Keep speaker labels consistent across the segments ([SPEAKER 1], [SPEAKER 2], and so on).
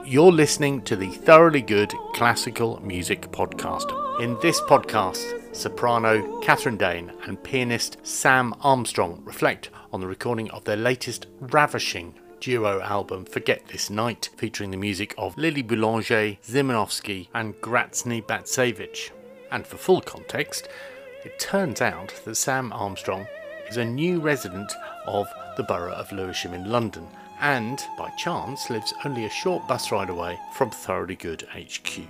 [SPEAKER 1] you're listening to the Thoroughly Good Classical Music Podcast. In this podcast, soprano Catherine Dane and pianist Sam Armstrong reflect on the recording of their latest ravishing duo album Forget This Night, featuring the music of Lily Boulanger, Szymanowski and Graćny Batsevich. And for full context, it turns out that Sam Armstrong is a new resident of the borough of Lewisham in London, and, by chance, lives only a short bus ride away from Thoroughly Good HQ.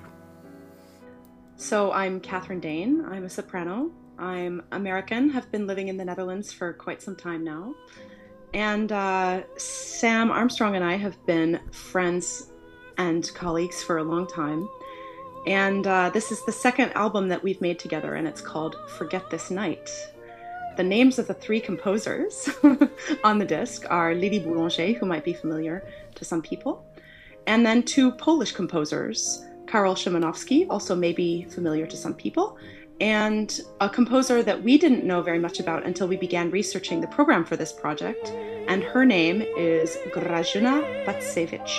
[SPEAKER 2] So I'm Catherine Dane. I'm a soprano. I'm American, have been living in the Netherlands for quite some time now. And Sam Armstrong and I have been friends and colleagues for a long time. And this is the second album that we've made together, and it's called Forget This Night. The names of the three composers on the disc are Lily Boulanger, who might be familiar to some people, and then two Polish composers, Karol Szymanowski, also may be familiar to some people, and a composer that we didn't know very much about until we began researching the program for this project, and her name is Grażyna Batsevich.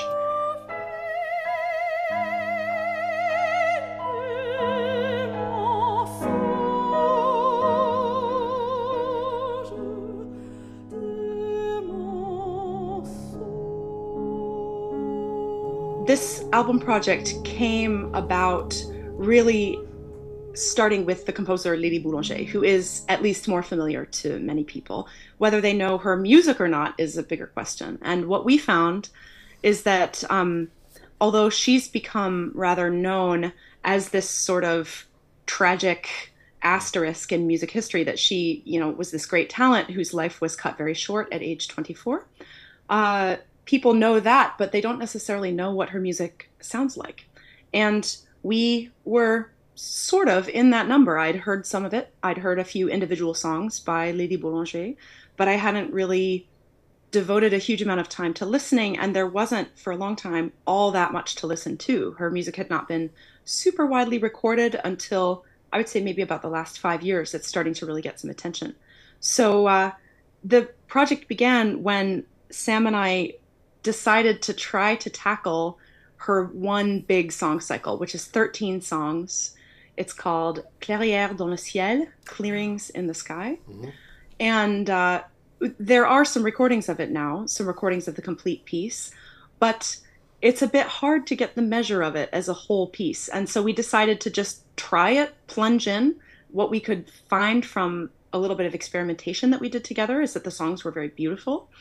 [SPEAKER 2] This album project came about really starting with the composer Lily Boulanger, who is at least more familiar to many people. Whether they know her music or not is a bigger question. And what we found is that although she's become rather known as this sort of tragic asterisk in music history, that she, was this great talent whose life was cut very short at age 24, people know that, but they don't necessarily know what her music sounds like. And we were sort of in that number. I'd heard some of it. I'd heard a few individual songs by Lily Boulanger, but I hadn't really devoted a huge amount of time to listening, and there wasn't, for a long time, all that much to listen to. Her music had not been super widely recorded until, I would say, maybe about the last 5 years. It's starting to really get some attention. So the project began when Sam and I decided to try to tackle her one big song cycle, which is 13 songs. It's called Clairières dans le ciel, Clearings in the Sky. Mm-hmm. And there are some recordings of it now, some recordings of the complete piece, but it's a bit hard to get the measure of it as a whole piece. And so we decided to just try it, plunge in. What we could find from a little bit of experimentation that we did together is that the songs were very beautiful.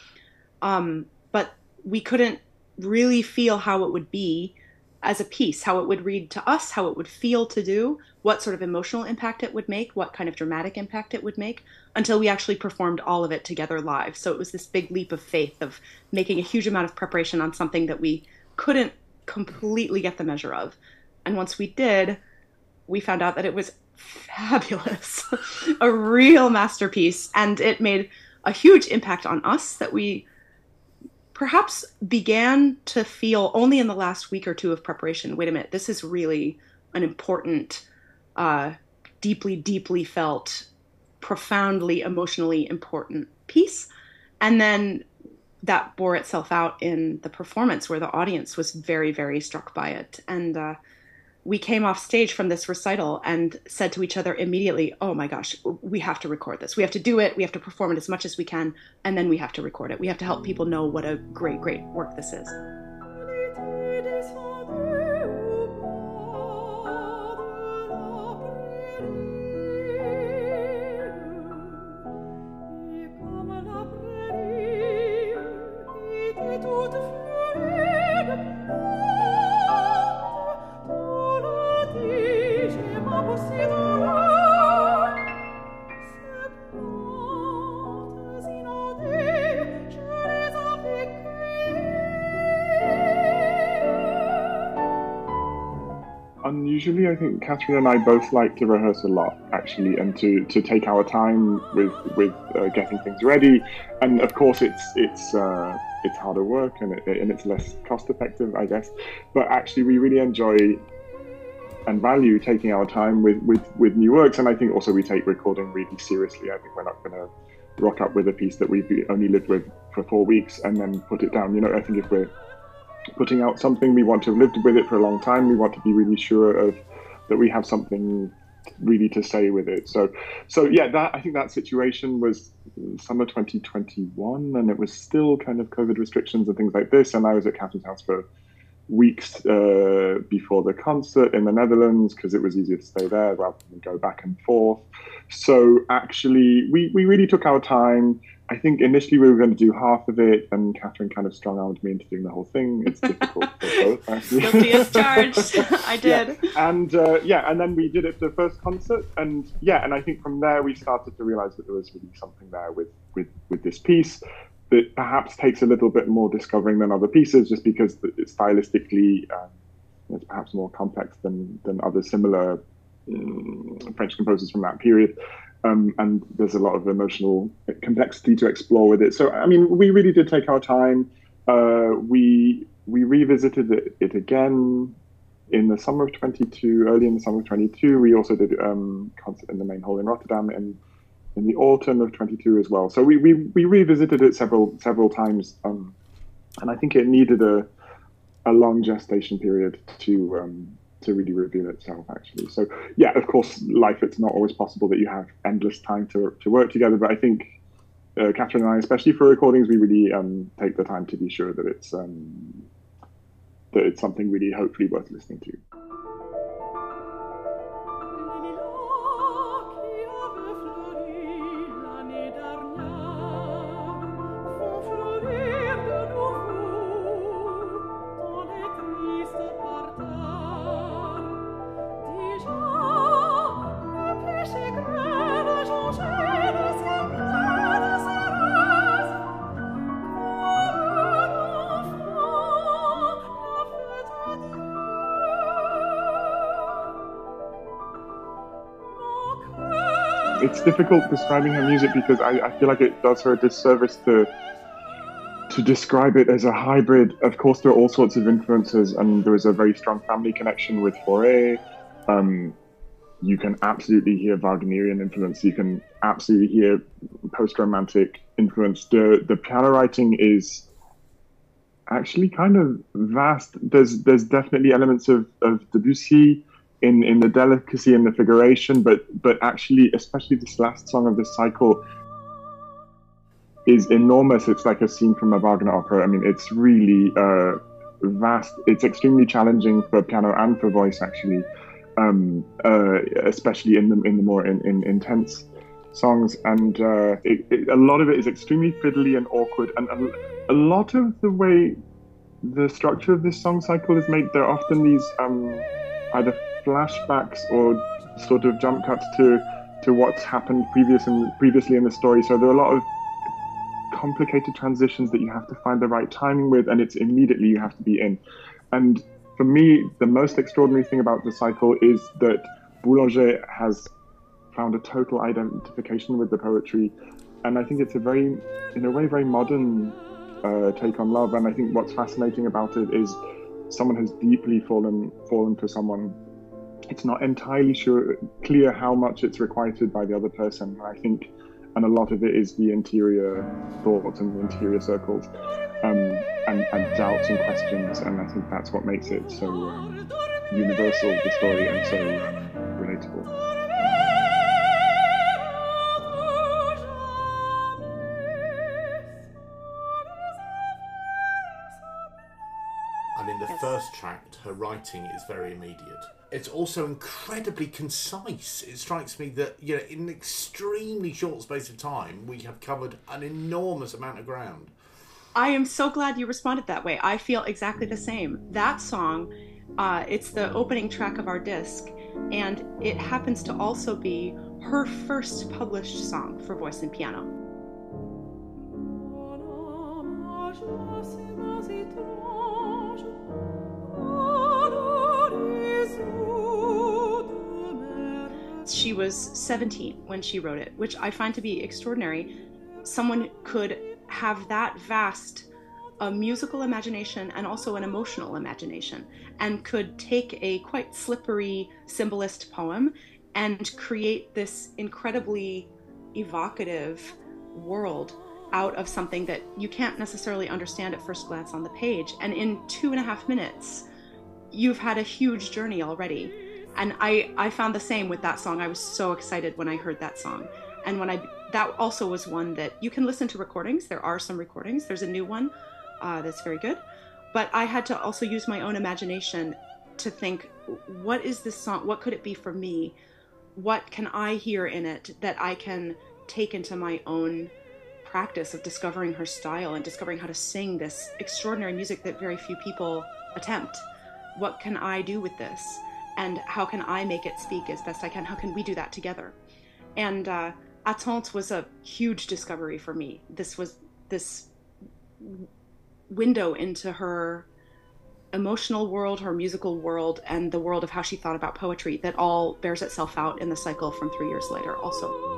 [SPEAKER 2] But we couldn't really feel how it would be as a piece, how it would read to us, how it would feel to do, what sort of emotional impact it would make, what kind of dramatic impact it would make, until we actually performed all of it together live. So it was this big leap of faith of making a huge amount of preparation on something that we couldn't completely get the measure of. And once we did, we found out that it was fabulous, a real masterpiece. And it made a huge impact on us that we perhaps began to feel only in the last week or two of preparation. Wait a minute, this is really an important, deeply, deeply felt, profoundly, emotionally important piece. And then that bore itself out in the performance, where the audience was very, very struck by it. And we came off stage from this recital and said to each other immediately, oh my gosh, we have to record this. We have to do it. We have to perform it as much as we can. And then we have to record it. We have to help people know what a great, great work this is.
[SPEAKER 3] Unusually, I think Catherine and I both like to rehearse a lot, actually, and to take our time with getting things ready. And of course, it's harder work and it's less cost effective, I guess. But actually, we really enjoy and value taking our time with new works. And I think also we take recording really seriously. I think we're not going to rock up with a piece that we've only lived with for 4 weeks and then put it down. I think if we're putting out something. We want to have lived with it for a long time. We want to be really sure of that we have something really to say with it. So yeah, that I think that situation was summer 2021, and it was still kind of COVID restrictions and things like this. And I was at Catherine's house for weeks before the concert in the Netherlands because it was easier to stay there rather than go back and forth. So actually, we really took our time. I think initially we were going to do half of it, and Catherine kind of strong-armed me into doing the whole thing. It's difficult for both, actually.
[SPEAKER 2] Guilty as charged. I did.
[SPEAKER 3] Yeah. And then we did it for the first concert, and I think from there we started to realize that there was really something there with this piece that perhaps takes a little bit more discovering than other pieces, just because it's stylistically it's perhaps more complex than other similar French composers from that period. And there's a lot of emotional complexity to explore with it. So, I mean, we really did take our time. We revisited it again in the summer of 22, early in the summer of 22. We also did a concert in the main hall in Rotterdam in the autumn of 22 as well. So we revisited it several times. And I think it needed a long gestation period to really reveal itself, actually. So yeah, of course, life, it's not always possible that you have endless time to work together, but I think Catherine and I, especially for recordings, we really take the time to be sure that it's something really hopefully worth listening to. It's difficult describing her music because I feel like it does her a disservice to describe it as a hybrid. Of course, there are all sorts of influences, and there is a very strong family connection with Fauré. You can absolutely hear Wagnerian influence. You can absolutely hear post-romantic influence. The piano writing is actually kind of vast. There's definitely elements of Debussy in the delicacy and the figuration, but actually, especially this last song of this cycle is enormous. It's like a scene from a Wagner opera. I mean, it's really vast. It's extremely challenging for piano and for voice, actually, especially in the more intense songs. And a lot of it is extremely fiddly and awkward. And a lot of the way the structure of this song cycle is made, there are often these either flashbacks or sort of jump cuts to what's happened previously in the story. So there are a lot of complicated transitions that you have to find the right timing with, and it's immediately you have to be in. And for me, the most extraordinary thing about the cycle is that Boulanger has found a total identification with the poetry, and I think it's in a way very modern take on love. And I think what's fascinating about it is someone has deeply fallen for someone. It's not entirely clear how much it's requited by the other person, I think, and a lot of it is the interior thoughts and the interior circles, and doubts and questions, and I think that's what makes it so universal, the story, and so relatable.
[SPEAKER 1] In the first tract, her writing is very immediate. It's also incredibly concise. It strikes me that, in an extremely short space of time, we have covered an enormous amount of ground.
[SPEAKER 2] I am so glad you responded that way. I feel exactly the same. That song, it's the opening track of our disc, and it happens to also be her first published song for voice and piano. She was 17 when she wrote it, which I find to be extraordinary. Someone could have that vast a musical imagination and also an emotional imagination, and could take a quite slippery symbolist poem and create this incredibly evocative world out of something that you can't necessarily understand at first glance on the page. And in 2.5 minutes, you've had a huge journey already. And I found the same with that song. I was so excited when I heard that song. And that also was one that you can listen to recordings. There are some recordings. There's a new one that's very good. But I had to also use my own imagination to think, what is this song? What could it be for me? What can I hear in it that I can take into my own practice of discovering her style and discovering how to sing this extraordinary music that very few people attempt? What can I do with this? And how can I make it speak as best I can? How can we do that together? And Attente was a huge discovery for me. This was this window into her emotional world, her musical world, and the world of how she thought about poetry that all bears itself out in the cycle from 3 years later also.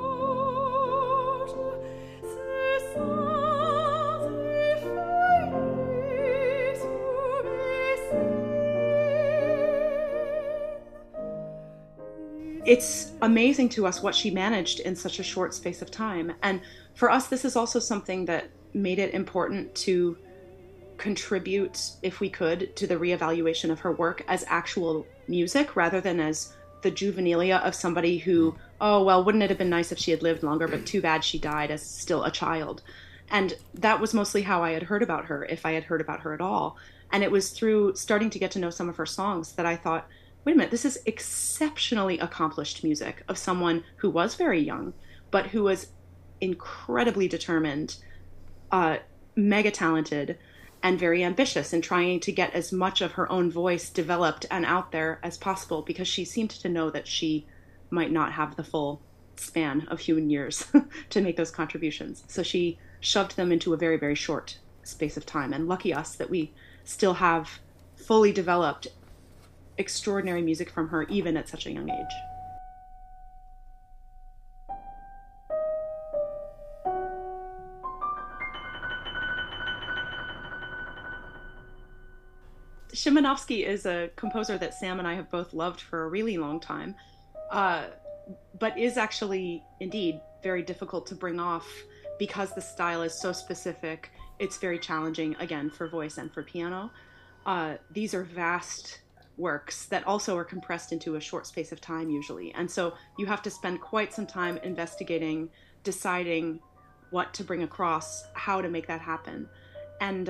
[SPEAKER 2] It's amazing to us what she managed in such a short space of time. And for us, this is also something that made it important to contribute, if we could, to the reevaluation of her work as actual music rather than as the juvenilia of somebody who, oh, well, wouldn't it have been nice if she had lived longer, but too bad she died as still a child. And that was mostly how I had heard about her, if I had heard about her at all. And it was through starting to get to know some of her songs that I thought, wait a minute, this is exceptionally accomplished music of someone who was very young, but who was incredibly determined, mega talented, and very ambitious in trying to get as much of her own voice developed and out there as possible, because she seemed to know that she might not have the full span of human years to make those contributions. So she shoved them into a very, very short space of time. And lucky us that we still have fully developed extraordinary music from her, even at such a young age. Szymanowski is a composer that Sam and I have both loved for a really long time, but is actually, indeed, very difficult to bring off because the style is so specific. It's very challenging, again, for voice and for piano. These are vast works that also are compressed into a short space of time usually. And so you have to spend quite some time investigating, deciding what to bring across, how to make that happen. And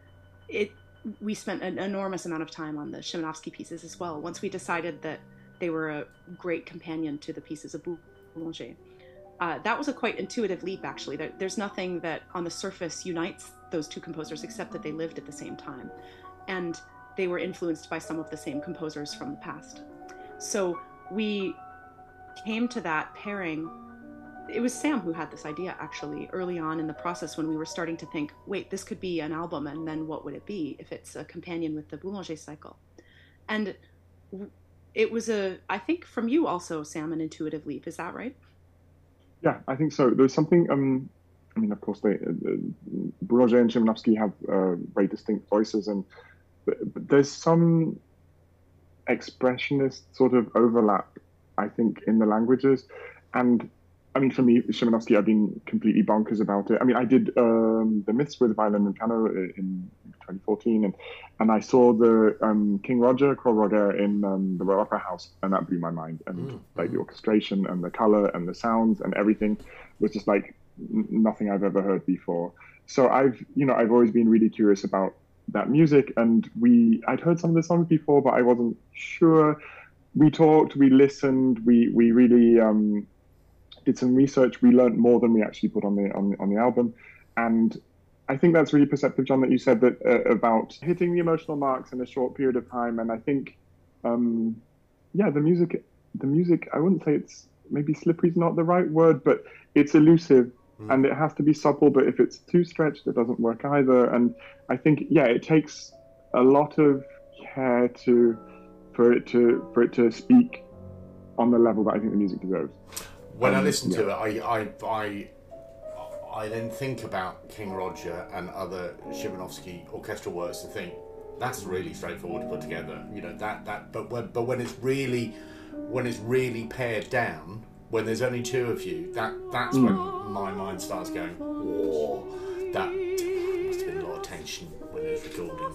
[SPEAKER 2] we spent an enormous amount of time on the Szymanowski pieces as well, once we decided that they were a great companion to the pieces of Boulanger. That was a quite intuitive leap, actually. There's nothing that on the surface unites those two composers except that they lived at the same time. And they were influenced by some of the same composers from the past. So we came to that pairing. It was Sam who had this idea, actually, early on in the process when we were starting to think, wait, this could be an album, and then what would it be if it's a companion with the Boulanger cycle? And it was I think from you also, Sam, an intuitive leap. Is that right?
[SPEAKER 3] Yeah, I think so. There's something, I mean, of course, Boulanger and Szymanowski have very distinct voices, but there's some expressionist sort of overlap, I think, in the languages. And I mean, for me, Szymanowski, I've been completely bonkers about it. I mean, I did The Myths with violin and piano in 2014, and I saw the King Roger, Croix Roger in the Royal Opera House, and that blew my mind. And like the orchestration and the color and the sounds and everything was just like nothing I've ever heard before. So I've always been really curious about that music, and I'd heard some of the songs before, but I wasn't sure. We talked, we listened, we really did some research. We learned more than we actually put on the album, and I think that's really perceptive, John, that you said that about hitting the emotional marks in a short period of time. And I think, the music. I wouldn't say it's, maybe slippery is not the right word, but it's elusive. And it has to be supple, but if it's too stretched, it doesn't work either. And I think, it takes a lot of care for it to speak on the level that I think the music deserves.
[SPEAKER 1] When I listen to it, I then think about King Roger and other Szymanowski orchestral works and think that's really straightforward to put together. But when it's really pared down, when there's only two of you, that's when my mind starts going, whoa, that must have been a lot of tension when it was recording.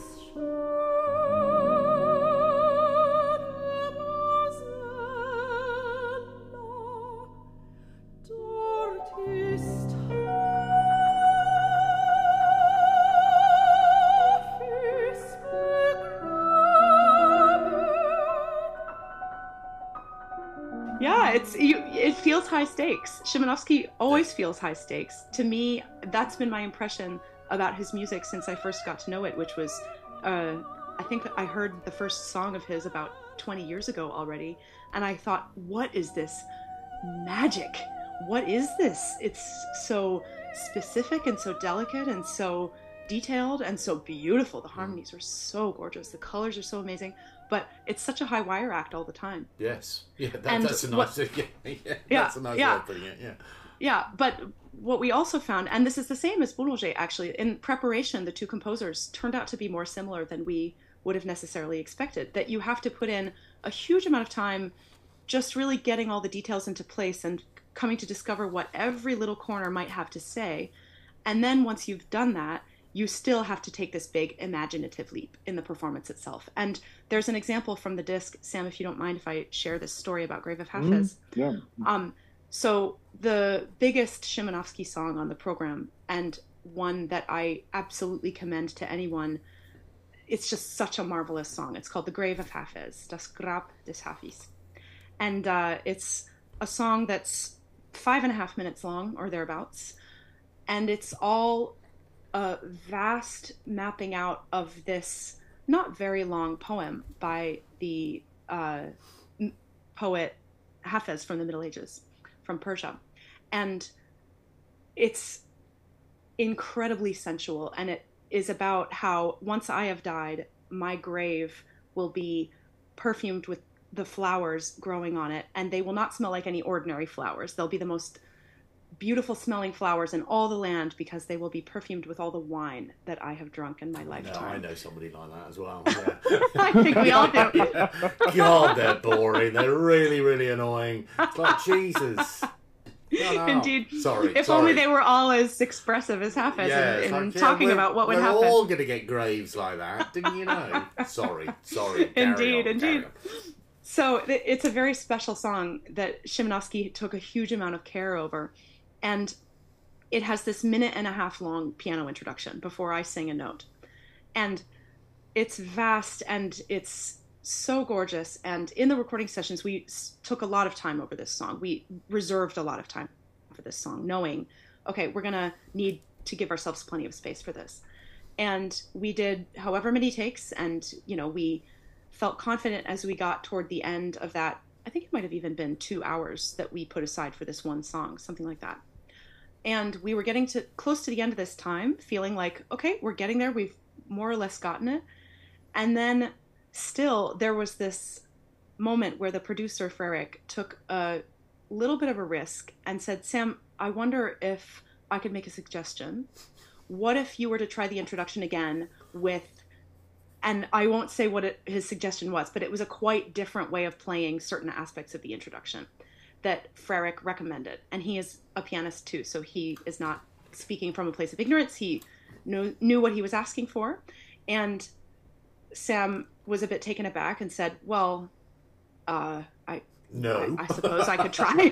[SPEAKER 2] Yeah, it feels high stakes. Szymanowski always feels high stakes. To me, that's been my impression about his music since I first got to know it, which was, I think I heard the first song of his about 20 years ago already, and I thought, what is this magic? What is this? It's so specific and so delicate and so detailed and so beautiful. The harmonies are so gorgeous. The colors are so amazing. But it's such a high wire act all the time.
[SPEAKER 1] Yes. Yeah, that's a nice that's a nice way of putting it, yeah.
[SPEAKER 2] Yeah, but what we also found, and this is the same as Boulanger actually, in preparation, the two composers turned out to be more similar than we would have necessarily expected. That you have to put in a huge amount of time just really getting all the details into place and coming to discover what every little corner might have to say. And then once you've done that, you still have to take this big imaginative leap in the performance itself. And there's an example from the disc, Sam, if you don't mind if I share this story about Grave of Hafez.
[SPEAKER 3] Yeah.
[SPEAKER 2] So the biggest Szymanowski song on the program, and one that I absolutely commend to anyone, it's just such a marvelous song. It's called The Grave of Hafez, Das Grab des Hafez. And it's a song that's 5.5 minutes long, or thereabouts. And it's all a vast mapping out of this not very long poem by the poet Hafez from the Middle Ages, from Persia. And it's incredibly sensual, and it is about how once I have died, my grave will be perfumed with the flowers growing on it, and they will not smell like any ordinary flowers. They'll be the most beautiful smelling flowers in all the land, because they will be perfumed with all the wine that I have drunk in my lifetime.
[SPEAKER 1] No, I know somebody like that as well. Yeah.
[SPEAKER 2] I think we all do.
[SPEAKER 1] God, they're boring. They're really, really annoying. It's like, Jesus. No.
[SPEAKER 2] Indeed.
[SPEAKER 1] Sorry.
[SPEAKER 2] If only they were all as expressive as Hafez in talking about what would happen.
[SPEAKER 1] We're all going to get graves like that, didn't you know? Sorry.
[SPEAKER 2] Indeed. So it's a very special song that Szymanowski took a huge amount of care over. And it has this 1.5-minute long piano introduction before I sing a note. And it's vast and it's so gorgeous. And in the recording sessions, we took a lot of time over this song. We reserved a lot of time for this song, knowing, okay, we're going to need to give ourselves plenty of space for this. And we did however many takes. And, we felt confident as we got toward the end of that. I think it might have even been 2 hours that we put aside for this one song, something like that. And we were getting close to the end of this time, feeling like, okay, we're getting there. We've more or less gotten it. And then still there was this moment where the producer, Frerick, took a little bit of a risk and said, Sam, I wonder if I could make a suggestion. What if you were to try the introduction again with, and I won't say what his suggestion was, but it was a quite different way of playing certain aspects of the introduction that Frerick recommended. And he is a pianist too, so he is not speaking from a place of ignorance. He knew what he was asking for. And Sam was a bit taken aback and said, well, I suppose I could try.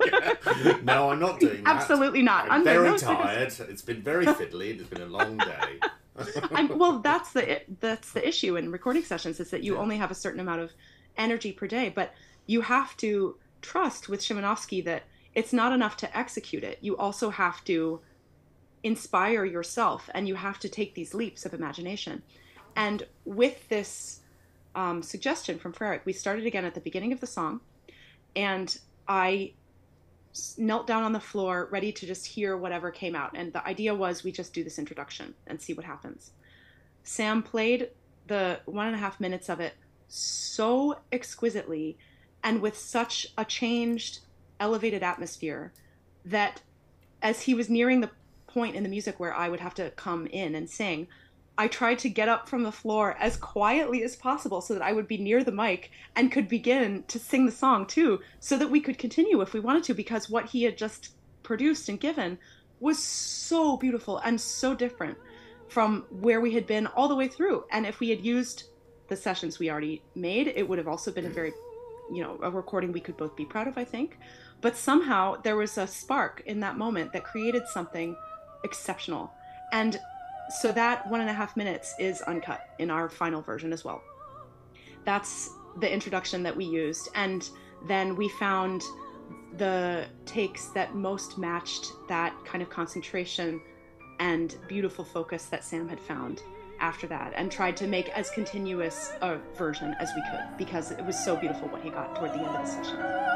[SPEAKER 1] No, I'm not doing that.
[SPEAKER 2] Absolutely not.
[SPEAKER 1] I'm very tired. It's been very fiddly. It's been a long day.
[SPEAKER 2] Well, that's the issue in recording sessions, is that you only have a certain amount of energy per day, but you have to trust with Szymanowski that it's not enough to execute it. You also have to inspire yourself, and you have to take these leaps of imagination. And with this suggestion from Frerick, we started again at the beginning of the song, and I knelt down on the floor ready to just hear whatever came out. And the idea was we just do this introduction and see what happens. Sam played the 1.5 minutes of it so exquisitely and with such a changed, elevated atmosphere that as he was nearing the point in the music where I would have to come in and sing, I tried to get up from the floor as quietly as possible so that I would be near the mic and could begin to sing the song too, so that we could continue if we wanted to, because what he had just produced and given was so beautiful and so different from where we had been all the way through. And if we had used the sessions we already made, it would have also been a very, a recording we could both be proud of, I think. But somehow there was a spark in that moment that created something exceptional. And so that 1.5 minutes is uncut in our final version as well. That's the introduction that we used. And then we found the takes that most matched that kind of concentration and beautiful focus that Sam had found after that, and tried to make as continuous a version as we could, because it was so beautiful what he got toward the end of the session.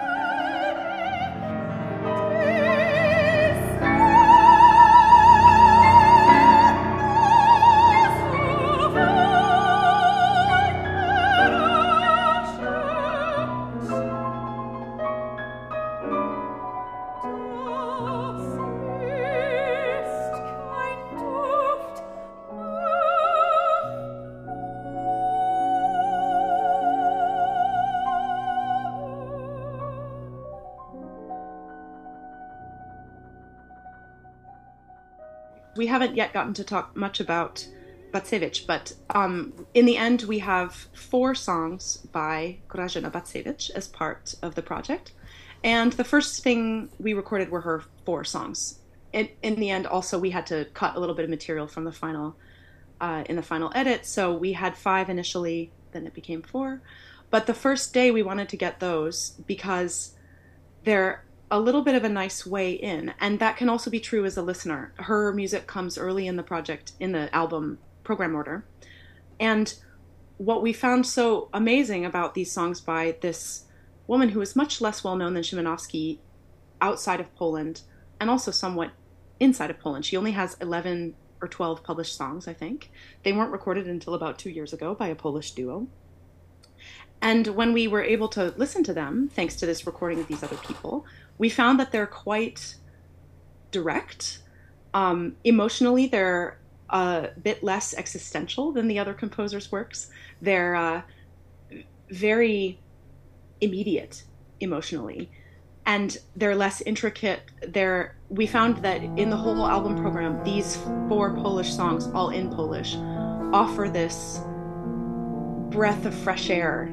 [SPEAKER 2] We haven't yet gotten to talk much about Bacevich, but in the end we have 4 songs by Grażyna Bacevich as part of the project. And the first thing we recorded were her 4 songs. In the end, also, we had to cut a little bit of material from the final, in the final edit. So we had 5 initially, then it became 4. But the first day we wanted to get those because they're a little bit of a nice way in, and that can also be true as a listener. Her music comes early in the project, in the album program order, and what we found so amazing about these songs by this woman who is much less well known than Szymanowski outside of Poland, and also somewhat inside of Poland. She only has 11 or 12 published songs, I think. They weren't recorded until about 2 years ago by a Polish duo. And when we were able to listen to them, thanks to this recording of these other people, we found that they're quite direct. Emotionally, they're a bit less existential than the other composers' works. They're very immediate emotionally, and they're less intricate. We found that in the whole album program, these 4 Polish songs, all in Polish, offer this breath of fresh air.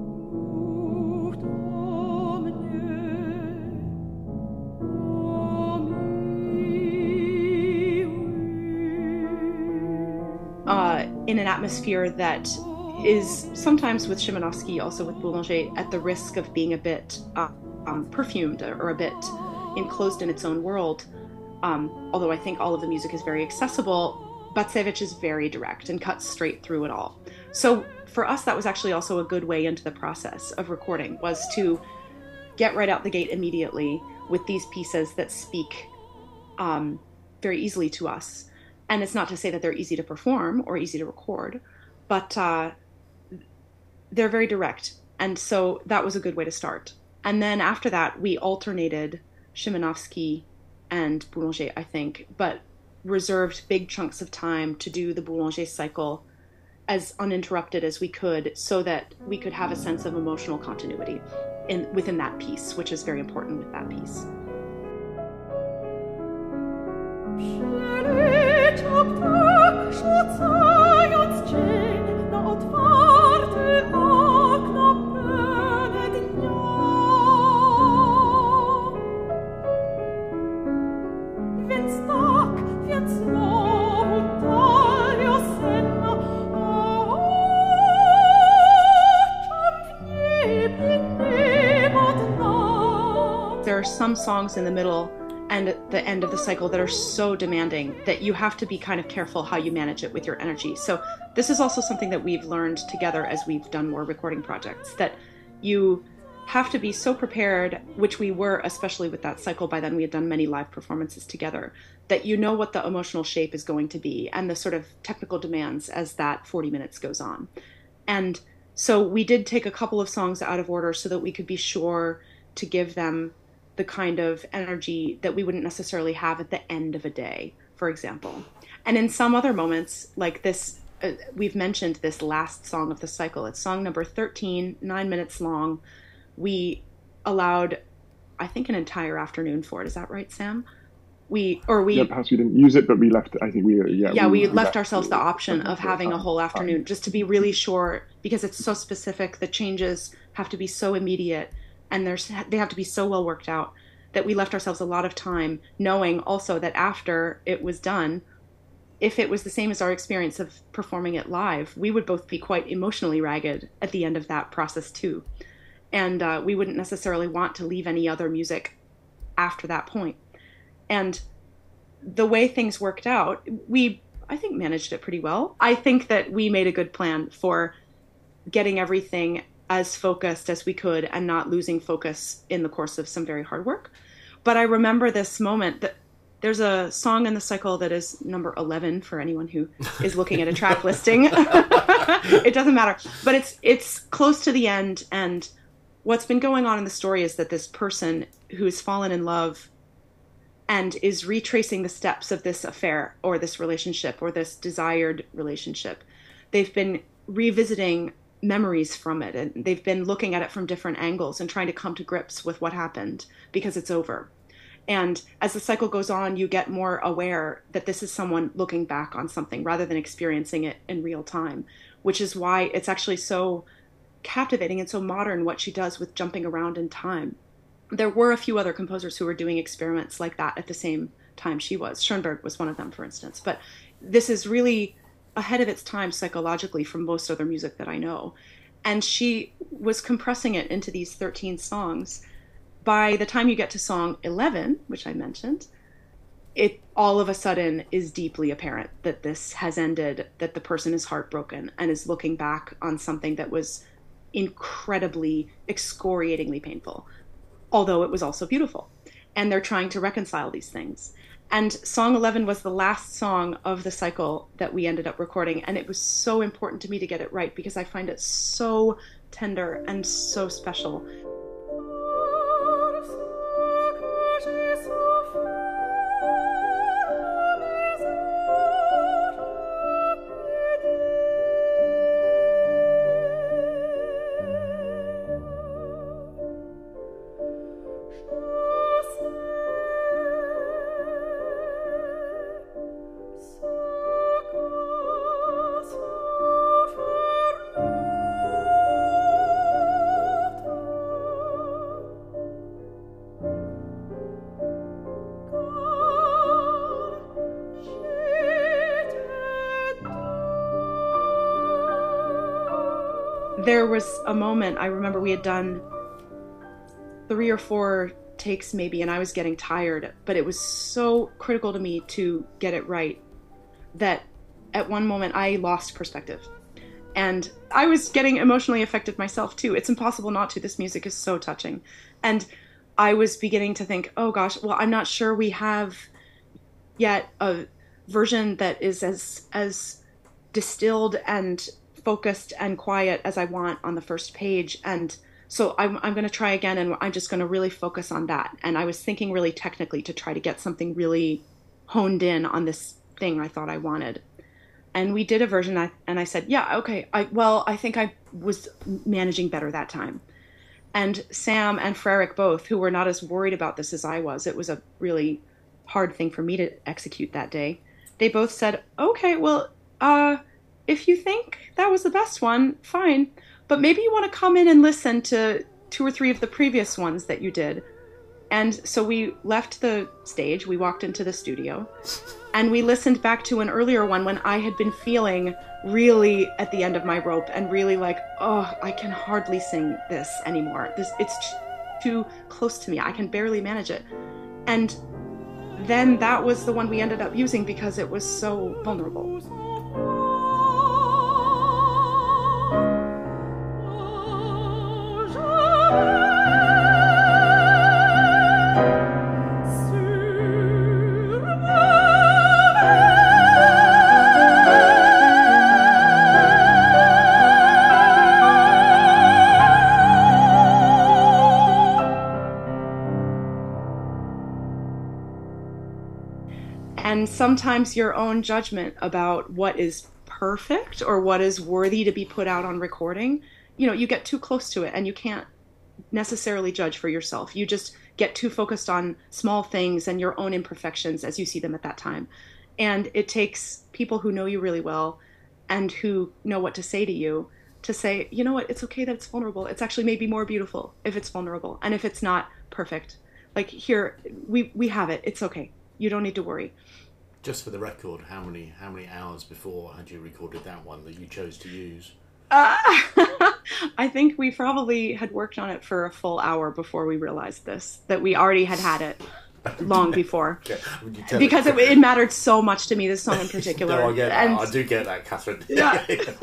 [SPEAKER 2] In an atmosphere that is sometimes with Szymanowski, also with Boulanger, at the risk of being a bit perfumed or a bit enclosed in its own world. Although I think all of the music is very accessible, Bacevich is very direct and cuts straight through it all. So for us, that was actually also a good way into the process of recording, was to get right out the gate immediately with these pieces that speak very easily to us. And it's not to say that they're easy to perform or easy to record, but they're very direct. And so that was a good way to start. And then after that, we alternated Szymanowski and Boulanger, I think, but reserved big chunks of time to do the Boulanger cycle as uninterrupted as we could, so that we could have a sense of emotional continuity within that piece, which is very important with that piece. There are some songs in the middle and at the end of the cycle that are so demanding that you have to be kind of careful how you manage it with your energy. So this is also something that we've learned together as we've done more recording projects, that you have to be so prepared, which we were, especially with that cycle. By then we had done many live performances together, that you know what the emotional shape is going to be and the sort of technical demands as that 40 minutes goes on. And so we did take a couple of songs out of order so that we could be sure to give them the kind of energy that we wouldn't necessarily have at the end of a day, for example. And in some other moments, like this we've mentioned this last song of the cycle. It's song number 13, 9 minutes long. We allowed, I think, an entire afternoon for it. Is that right, Sam?
[SPEAKER 3] Yeah, perhaps we didn't use it, but we left. I think
[SPEAKER 2] we left ourselves the option of having a whole afternoon just to be really sure, because it's so specific. The changes have to be so immediate, and they have to be so well worked out, that we left ourselves a lot of time, knowing also that after it was done, if it was the same as our experience of performing it live, we would both be quite emotionally ragged at the end of that process too. And we wouldn't necessarily want to leave any other music after that point. And the way things worked out, I think, managed it pretty well. I think that we made a good plan for getting everything as focused as we could and not losing focus in the course of some very hard work. But I remember this moment that there's a song in the cycle that is number 11 for anyone who is looking at a track listing. It doesn't matter. But it's close to the end, and what's been going on in the story is that this person who's fallen in love and is retracing the steps of this affair or this relationship or this desired relationship. They've been revisiting memories from it, and they've been looking at it from different angles and trying to come to grips with what happened because it's over. And as the cycle goes on, you get more aware that this is someone looking back on something rather than experiencing it in real time, which is why it's actually so captivating and so modern what she does with jumping around in time. There were a few other composers who were doing experiments like that at the same time she was. Schoenberg was one of them, for instance. But this is really ahead of its time psychologically from most other music that I know. And she was compressing it into these 13 songs. By the time you get to song 11, which I mentioned, it all of a sudden is deeply apparent that this has ended, that the person is heartbroken and is looking back on something that was incredibly, excoriatingly painful, although it was also beautiful. And they're trying to reconcile these things. And song 11 was the last song of the cycle that we ended up recording. And it was so important to me to get it right because I find it so tender and so special. There was a moment, I remember we had done 3 or 4 takes maybe, and I was getting tired, but it was so critical to me to get it right that at one moment I lost perspective. And I was getting emotionally affected myself too. It's impossible not to. This music is so touching. And I was beginning to think, oh gosh, well, I'm not sure we have yet a version that is as distilled and focused and quiet as I want on the first page. And so I'm going to try again, and I'm just going to really focus on that. And I was thinking really technically to try to get something really honed in on this thing I thought I wanted. And we did a version, and I said, yeah, okay, I think I was managing better that time. And Sam and Frederick both, who were not as worried about this as I was, it was a really hard thing for me to execute that day. They both said, okay, well, if you think that was the best one, fine. But maybe you want to come in and listen to 2 or 3 of the previous ones that you did. And so we left the stage, we walked into the studio, and we listened back to an earlier one when I had been feeling really at the end of my rope and really like, oh, I can hardly sing this anymore. It's too close to me. I can barely manage it. And then that was the one we ended up using because it was so vulnerable. And sometimes your own judgment about what is perfect or what is worthy to be put out on recording, you get too close to it and you can't necessarily judge for yourself. You just get too focused on small things and your own imperfections as you see them at that time. And it takes people who know you really well and who know what to say to you to say, you know what, it's okay that it's vulnerable. It's actually maybe more beautiful if it's vulnerable. And if it's not perfect, like here, we have it. It's okay. You don't need to worry.
[SPEAKER 1] Just for the record, how many hours before had you recorded that one that you chose to use?
[SPEAKER 2] I think we probably had worked on it for a full hour before we realized this, that we already had it long before.
[SPEAKER 1] Okay.
[SPEAKER 2] Because it mattered so much to me, this song in particular.
[SPEAKER 1] No, I get that. I do get that, Catherine.
[SPEAKER 2] Yeah.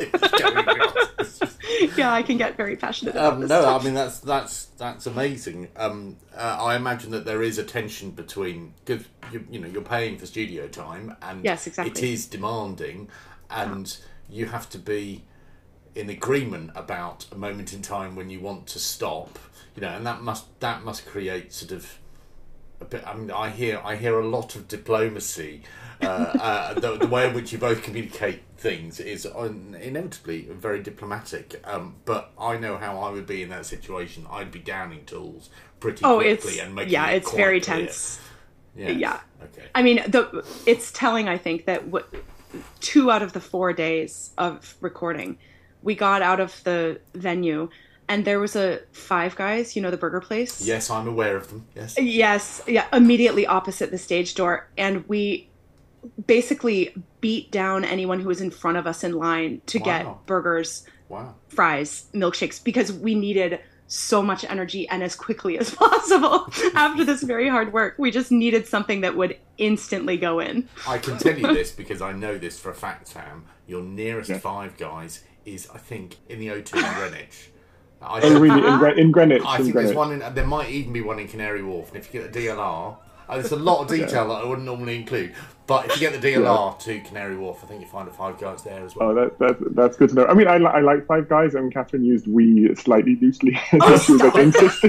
[SPEAKER 2] Yeah, I can get very passionate about this stuff.
[SPEAKER 1] I mean that's amazing. I imagine that there is a tension between, because you're paying for studio time, and
[SPEAKER 2] yes, exactly.
[SPEAKER 1] It is demanding, and you have to be in agreement about a moment in time when you want to stop, and that must create sort of a bit. I mean, I hear a lot of diplomacy. The way in which you both communicate things is inevitably very diplomatic. But I know how I would be in that situation. I'd be downing tools pretty quickly and making
[SPEAKER 2] it's
[SPEAKER 1] quite
[SPEAKER 2] very
[SPEAKER 1] clear.
[SPEAKER 2] tense.
[SPEAKER 1] Yes.
[SPEAKER 2] Yeah.
[SPEAKER 1] Okay.
[SPEAKER 2] I mean, it's telling, I think, that 2 out of the 4 days of recording, we got out of the venue and there was a Five Guys, the burger place.
[SPEAKER 1] Yes, I'm aware of them. Yes.
[SPEAKER 2] Yes. Yeah. Immediately opposite the stage door. And we basically beat down anyone who was in front of us in line to get burgers, fries, milkshakes, because we needed so much energy and as quickly as possible after this very hard work. We just needed something that would instantly go in.
[SPEAKER 1] I can tell you this because I know this for a fact, Sam. Your nearest Five Guys is, I think, in the O2 in Greenwich.
[SPEAKER 3] Really? In Greenwich?
[SPEAKER 1] I think there's one there might even be one in Canary Wharf, and if you get the DLR, there's a lot of detail that I wouldn't normally include, but if you get the DLR to Canary Wharf, I think you find a Five Guys there as well.
[SPEAKER 3] Oh, that's good to know. I mean, I like Five Guys, and Catherine used "we" slightly loosely. She was like insisting.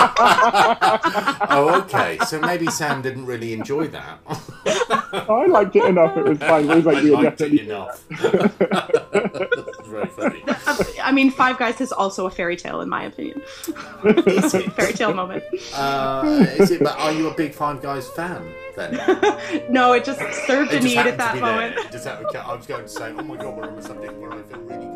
[SPEAKER 1] Oh, okay. So maybe Sam didn't really enjoy that.
[SPEAKER 3] I liked it enough. It was fine. It was like
[SPEAKER 1] I liked it enough. That's very funny.
[SPEAKER 2] I mean, Five Guys is also a fairy tale, in my opinion.
[SPEAKER 1] Is it?
[SPEAKER 2] Fairy tale moment.
[SPEAKER 1] Is it? But are you a big Five Guys fan then?
[SPEAKER 2] No, it just served a need at that moment.
[SPEAKER 1] I was going to say, oh my god, we're on something where I feel really good.